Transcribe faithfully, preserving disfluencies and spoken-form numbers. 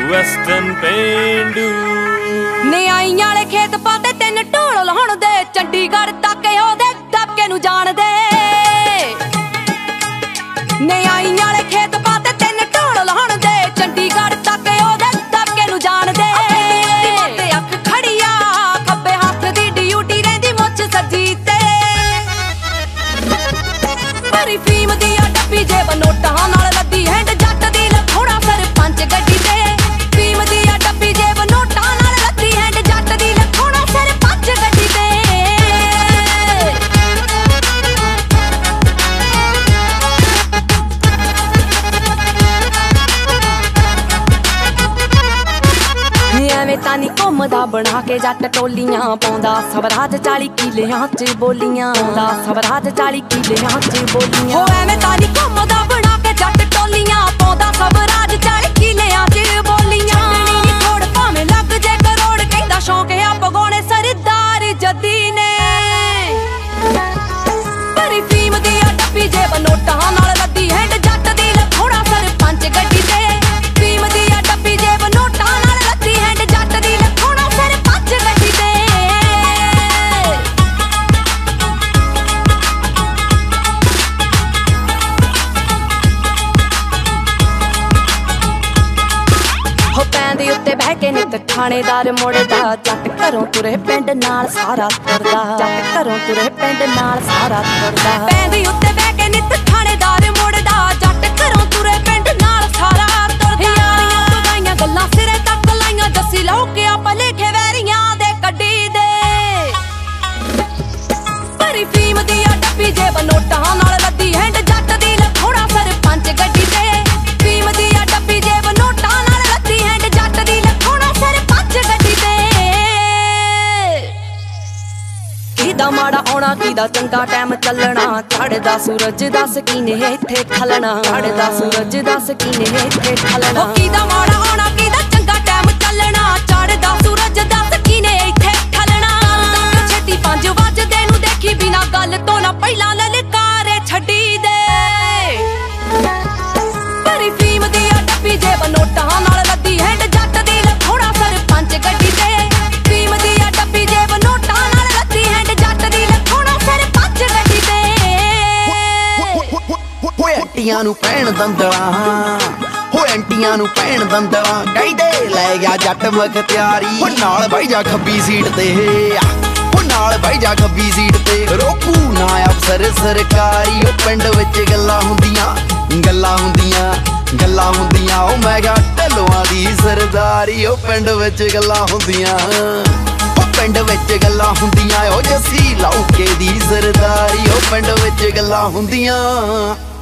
Western ਪੇਂਡੂ ਨੇ ਆਈ ਵਾਲੇ ਖੇਤ ਪਾਤੇ ਤਿੰਨ ਢੋਲ ਲਾਉਣ ਦੇ ਚੰਡੀਗੜ੍ਹ ਤੱਕ ਉਹਦੇ ਦਬਕੇ ਨੂੰ ਜਾਣਦੇ ਨੇ ਆਈ ਵਾਲੇ ਖੇਤ ਪਾਤੇ ਤਿੰਨ ਢੋਲ ਲਾਉਣ ਦੇ ਚੰਡੀਗੜ੍ਹ ਤੱਕ ਉਹਦੇ ਦਬਕੇ ਨੂੰ ਜਾਣਦੇ ਤੇ ਅੱਖ ਖੜੀਆ ਖੱਬੇ ਹੱਥ ਦੀ ਡਿਊਟੀ ਰਹਿੰਦੀ ਮੁੱਛ ਸੱਜੀ ਤੇ ਭਰੀ ਫੀਮ ਦੀ ਆ ਡੱਬੀ ਜੇਬ ਨੋਟਾਂ ਨਾਲ ਲੱਦੀ ਹੈਂਡ ਜੱਟ ਦੀ ਲਖੋੜਾ ਸਰਪੰਚ ਗੱਡੀ ਤੇ ਫੀਮ ਦੀ ਆ ਡੱਬੀ ਜੇਬ ਨੋਟਾਂ ਨਾਲ ਲੱਦੀ ਹੈਂਡ ਜੱਟ ਦੀ ਲਖੋੜਾ ਸਰਪੰਚ ਗੱਡੀ ਤੇ ਐਵੇਂ ਤਾਂ ਨੀ ਘੁੰਮਦਾ ਬਣਾ ਕੇ ਜੱਟ ਟੋਲੀਆਂ ਪਾਉਂਦਾ ਸਵਰਾਜ ਚਾਲੀ ਕਿਲਿਆਂ ਚ ਬੋਲੀਆਂ ਪਾਉਂਦਾ ਸਵਰਾਜ ਚਾਲੀ ਕਿਲਿਆਂ ਚ ਬੋਲੀਆਂ ਹੋ ਐਵੇਂ ਤਾਂ ਨੀ ਘੁੰਮਦਾ ਬਣਾ ਕੇ ਜੱਟ ਟੋਲੀਆਂ ਪਾਉਂਦਾ ਸਵਰਾਜ ਚਾਲੀ ਕਿਲਿਆਂ ਚ ਬੋਲੀਆਂ ਨੀ ਥੋੜ ਭਾਵੇਂ ਲੱਗ ਜੇ ਕਰੋੜ ਕਹਿੰਦਾ ਸ਼ੌਂਕ ਆ ਪਗਾਉਣੇ ਸਰਦਾਰ ਜੱਦੀ ਨੇ ਭਰੀ ਫੀਮ ਦੀ ਆ ਡੱਬੀ ਜੇਬ ਨੋਟਾਂ ਨਾਲ ਲੱਦੀ ਹੈਂਡ ਜੱਟ ਦੀ ਲਖੋੜਾ ਸਰਪੰਚ ਗੱਡੀ ਤੇ ਫੀਮ ਦੀ ਆ ਡੱਬੀ ਜੇਬ ਨੋਟਾਂ ਨਾਲ ਲੱਦੀ ਹੈਂਡ ਜੱਟ ਦੀ ਲਖੋੜਾ ਸਰਪੰਚ ਗੱਡੀ ਤੇ ਹੋ ਪੈਂਦੀ ਉੱਤੇ ਬਹਿ ਕੇ ਨਿੱਤ ਥਾਣੇਦਾਰ ਮੁੜਦਾ ਜੱਟ ਘਰੋਂ ਤੁਰੇ ਪਿੰਡ ਨਾਲ ਸਾਰਾ ਤੁਰਦਾ ਜੱਟ ਘਰੋਂ ਤੁਰੇ ਪਿੰਡ ਨਾਲ ਸਾਰਾ ਤੁਰਦਾ ਪੈਂਦੀ ਉੱਤੇ ਬਹਿ ਕੇ ਨਿੱਤ ਥਾਣੇਦਾਰ ਮੁੜਦਾ ਜੱਟ ਘਰੋਂ ਤੁਰੇ ਪਿੰਡ ਨਾਲ ਸਾਰਾ ਤੁਰਦਾ ਯਾਰੀਆਂ ਪਗਾਈਆਂ ਗੱਲਾਂ ਸਿਰੇ ਤੱਕ ਲਾਈਆਂ ਜੱਸੀ ਲਓ ਕੇ ਆਪਾਂ ਲੇਖੇ ਵੈਰੀਆਂ ਦੇ ਕੱਢੀ ਦੇ ਭਰੀ ਫੀਮ ਦੀ ਆ ਡੱਬੀ ਜੇਬ ਨੋਟਾਂ ਨਾਲ ਲੱਦੀ ਹੈਂਡ ਜੱਟ ਦੀ ਲਖੋੜਾ ਸਰਪੰਚ ਗੱਡੀ ਤੇ ਫੀਮ ਦੀ ਆ ਡੱਬੀ ਜੇਬ ਨੋਟਾਂ ਨਾਲ ਲੱਦੀ ਹੈਂਡ ਜੱਟ ਦੀ ਲਖੋੜਾ ਸਰਪੰਚ ਗੱਡੀ ਤੇ ਕਿਹਦਾ ਮਾੜਾ ਆਉਣਾ ਕਿਹਦਾ ਚੰਗਾ ਟਾਈਮ ਚੱਲਣਾ ਚੜਦਾ ਸੂਰਜ ਦੱਸ ਕਿਨੇ ਇੱਥੇ ਖਲਣਾ ਚੜਦਾ ਸੂਰਜ ਦੱਸ ਕਿਨੇ ਇੱਥੇ ਖਲਣਾ ਉਹ ਕਿਹਦਾ ਮਾੜਾ ਆਉਣਾ ਕਿਹਦਾ ਚੰਗਾ ਟਾਈਮ ਚੱਲਣਾ ਚੜਦਾ ਸੂਰਜ ਦੱਸ ਕਿਨੇ ਇੱਥੇ ਖਲਣਾ ਛੇਤੀ ਪੰਜ ਵੱਜਦੇ ਨੂੰ ਦੇਖੀ ਬਿਨਾ ਗੱਲ ਤੋਂ ਨਾ ਪਹਿਲਾਂ ਲਲਕਾਰੇ ਛੱਡੀ ਦੇ ਭਰੀ ਫੀਮ ਦੀ ਆ ਡੱਬੀ ਜੇਬ ਨੋਟਾਂ ਨਾਲ ਲੱਦੀ ਹੈਂਡ ਜੱਟ ਦੀ ਲਖੋੜਾ ਸਰਪੰਚ ਗੱਡੀ ਤੇ ਫੀਮ ਦੀ ਆ ਡੱਬੀ ਜੇਬ ਨੋਟਾਂ ਨਾਲ ਲੱਦੀ ਹੈਂਡ ਜੱਟ ਦੀ ਲਖੋੜਾ ਸਰਪੰਚ ਗੱਡੀ ਤੇ ਹੋਏ ਐਂਟੀਆਂ ਨੂੰ ਪੈਣ ਦੰਦਲਾ ਹੋਏ ਐਂਟੀਆਂ ਨੂੰ ਪੈਣ ਦੰਦਲਾ ਕਹਿੰਦੇ ਲੈ ਗਿਆ ਜੱਟ ਮਖਤਿਆਰੀ ਉਹ ਨਾਲ ਬਹਿ ਜਾ ਖੱਬੀ ਸੀਟ ਤੇ ਉਹ ਨਾਲ ਬਹਿ ਜਾ ਖੱਬੀ ਸੀਟ ਤੇ ਰੋਕੂ ਨਾ ਅਫਸਰ ਸਰਕਾਰੀ ਉਹ ਪਿੰਡ ਵਿੱਚ ਗੱਲਾਂ ਹੁੰਦੀਆਂ ਗੱਲਾਂ ਹੁੰਦੀਆਂ ਗੱਲਾਂ ਹੁੰਦੀਆਂ ਉਹ ਮੈਂ ਕਿਹਾ ਢੱਲੂਆਂ ਦੀ ਸਰਦਾਰੀ ਉਹ ਪਿੰਡ ਵਿੱਚ ਗੱਲਾਂ ਹੁੰਦੀਆਂ ਉਹ ਪਿੰਡ ਵਿੱਚ ਗੱਲਾਂ ਹੁੰਦੀਆਂ ਉਹ ਜੱਸੀ ਲੌਕੇ ਦੀ ਸਰਦਾਰੀ ਉਹ ਪਿੰਡ ਵਿੱਚ ਗੱਲਾਂ ਹੁੰਦੀਆਂ।